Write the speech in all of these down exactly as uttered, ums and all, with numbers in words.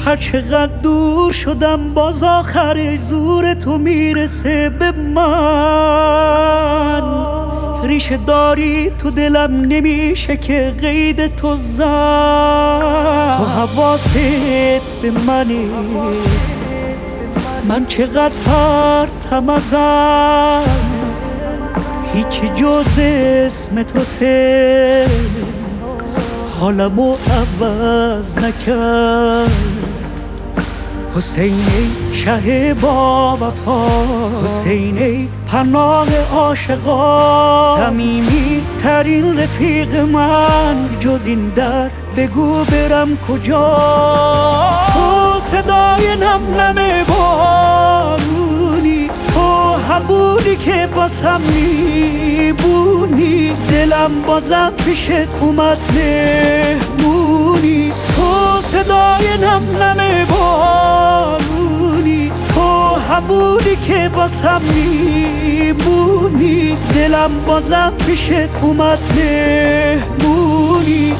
هر چقدر دور شدم باز آخر زور تو میرسه به من. ریشه داری تو دلم نمیشه که قید تو زد. تو حواست به منی، من چقدر پرتم ازت، هیچی جز اسم تو سه حالمو عوض نکرد. حسین ای شه با وفا، حسین ای پناه عاشقا، صمیمی ترین رفیق من، جز این در بگو برم کجا. تو صدای نم نم بارونی، تو همونی که باسم میبونی، دلم بازم پیشت اومد مهمونی. تو صدای نم نم بارونی، تو همونی که باسم میبونی، دلم بازم پیشت اومد مهمونی.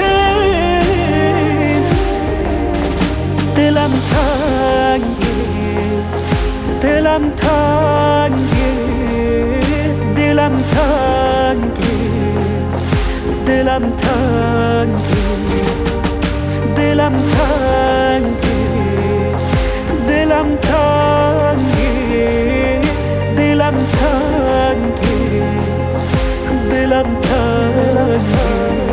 دلم تنگه، دلم تنگه، دلم تنگه، دلم تنگه، دلم تنگه، دلم تنگه، دلم تنگه، دلم تنگه.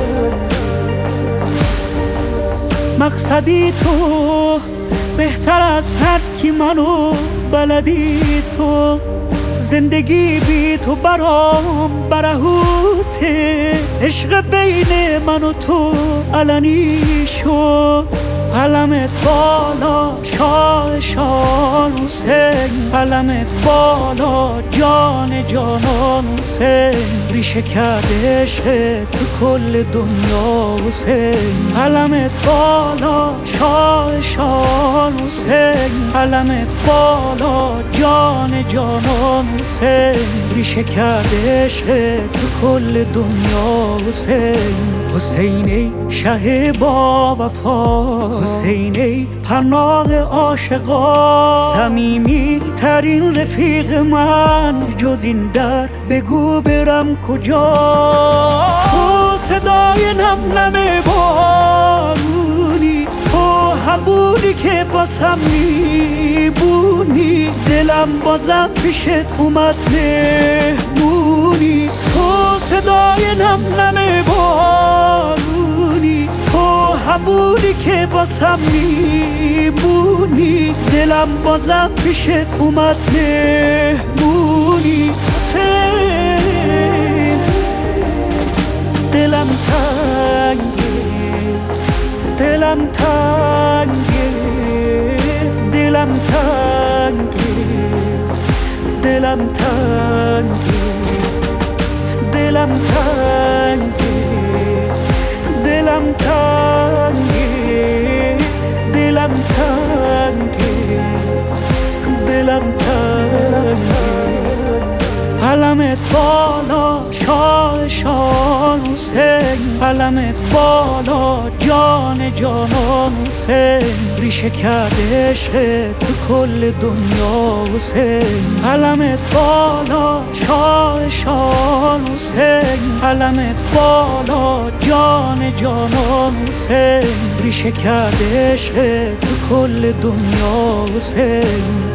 مقصدی تو بهتر از هر کی منو بلدی تو، زندگی بی تو برام برهوته. عشق بین من و تو علنی شد، علمت بالا شاه شان حسین، علمت بالا جان جانان حسین. ریشه کرده عشق تو کل دنیا حسین، علمت بالا شاه شان حسین، علمت بالا جان جانان حسین. ریشه کرده عشق تو کل دنیا حسین. حسین ای شه با وفا، حسین ای پناه عاشقا، صمیمی ترین رفیق من، جز این در بگو برم کجا. تو صدای نم نم بارونی، تو همونی که باسم میبونی، دلم بازم پیشت اومد مهمونی. تو صدای نم نم بارونی، تو همونی که باسم میبونی، دلم بازم پیشت اومد مهمونی. دلم تنگه، دلم تنگه، دلم تنگه، دلم تنگه، دلم تنگه، دلم تنگه، دلم تنگه، دلم تنگه. علمت بالا شاه شان حسین، علمت بالا جان جانان حسین. ریشه کرده عشق تو کل دنیا حسین، علمت بالا شاه شان حسین، علمت بالا جان جانان حسین. ریشه کرده عشق تو کل دنیا حسین.